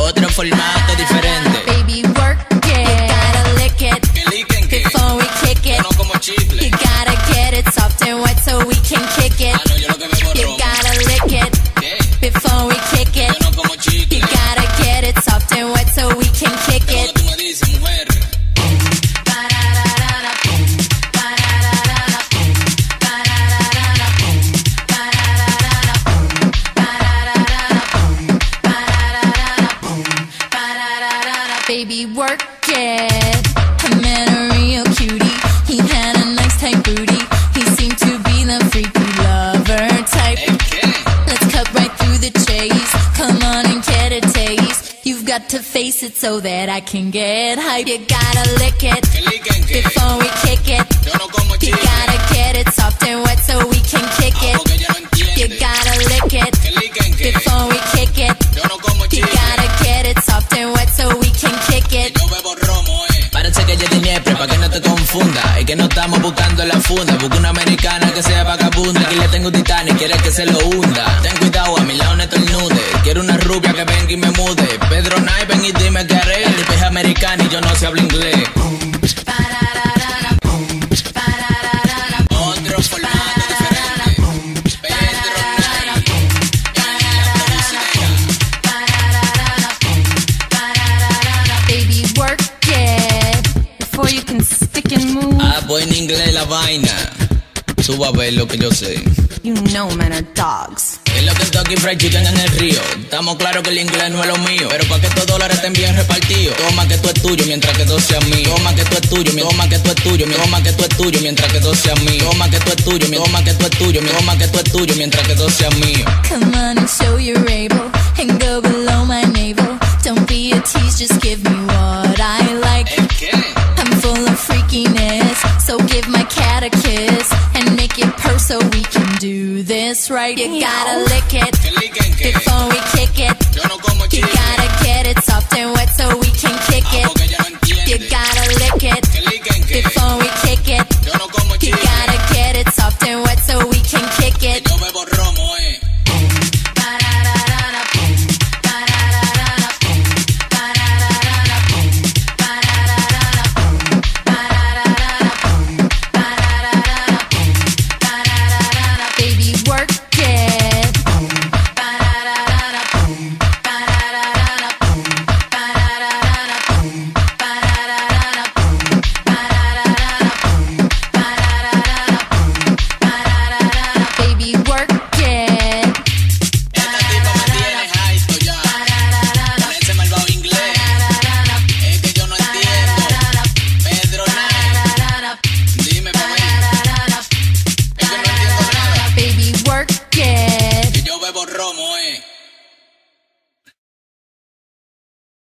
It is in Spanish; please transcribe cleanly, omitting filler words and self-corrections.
Otro formato diferente. Baby, work it. You gotta lick it. Que liquen que. Before we kick it. Yo no como chicle. You gotta get it soft and wet so we can kick it. Ah, no, yo lo que bebo You ron. gotta lick it. ¿Qué? Before we kick it. Yo no como chicle. You gotta get it soft and wet so we can kick ¿Qué es lo it. que tú me dices, mujer? Baby, work it. I met a real cutie. He had a nice tight booty. He seemed to be the freaky lover type. ¿El qué? Let's cut right through the chase. Come on and get a taste. You've got to face it so that I can get hype. You gotta lick it Que liquen que. before we kick it. Yo no como You chicle. gotta get it soft and wet so we can kick Ah, it. porque yo no You entiendo. gotta lick it Que liquen que. before we kick it. Yo no como You chicle. gotta get it soft and wet so we can kick Que it. yo bebo romo, Parece que yo tenía para que no te confunda. Y que no estamos buscando la funda. Busco una americana que sea vagabunda. Aquí le tengo un Titanic, quiere que se lo hunda. Ten cuidado, a mi lado no estornude. Quiero una rubia que venga y me mude. Pedro Knight, ven y dime qué haré. El tipo es americano y yo no sé hablar inglés. Otro formato diferente. Pedro Knight. Baby, work it before you can stick and move. Ah, pues en inglés la vaina. Tú vas a ver lo que yo sé. You know men are dogs. Es lo que Kentucky Fried Chicken en el río. Estamos claros que el inglés no es lo mío. Pero pa' que estos dólares estén bien repartidos. Toma que tú es tuyo mientras que todo sea mío. Toma que tú es tuyo, toma que tú es tuyo, toma que tú es tuyo mientras que todo sea mío. Toma que tú es tuyo, toma que tú es tuyo, toma que tú es tuyo mientras que todo sea mío. Come on and show you're able and go below my navel. Don't be a tease, just give me what I like. ¿El qué? I'm full of freakiness, so give my cat a kiss and make it purr so we can do this right. You gotta lick it Que liquen que. before we kick it.